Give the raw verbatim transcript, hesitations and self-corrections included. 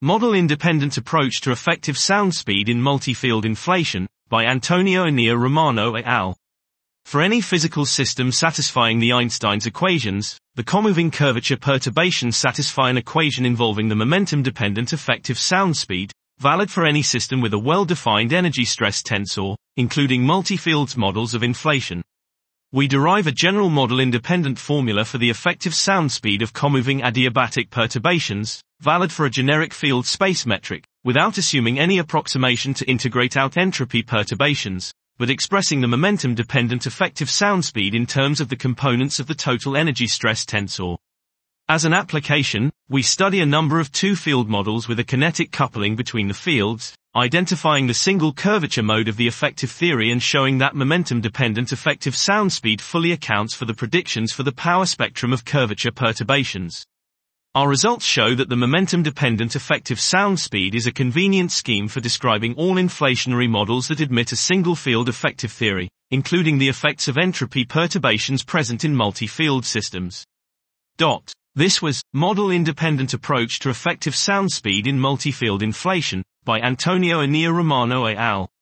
Model-Independent Approach to Effective Sound Speed in Multi-Field Inflation, by Antonio Ania Romano et al. For any physical system satisfying the Einstein's equations, the comoving curvature perturbations satisfy an equation involving the momentum-dependent effective sound speed, valid for any system with a well-defined energy stress tensor, including multi-fields models of inflation. We derive a general model-independent formula for the effective sound speed of comoving adiabatic perturbations, valid for a generic field space metric, without assuming any approximation to integrate out entropy perturbations, but expressing the momentum-dependent effective sound speed in terms of the components of the total energy stress tensor. As an application, we study a number of two-field models with a kinetic coupling between the fields, identifying the single curvature mode of the effective theory and showing that momentum-dependent effective sound speed fully accounts for the predictions for the power spectrum of curvature perturbations. Our results show that the momentum-dependent effective sound speed is a convenient scheme for describing all inflationary models that admit a single-field effective theory, including the effects of entropy perturbations present in multi-field systems. Dot. This was Model-Independent Approach to Effective Sound Speed in Multi-Field Inflation, by Antonio Ania Romano et al.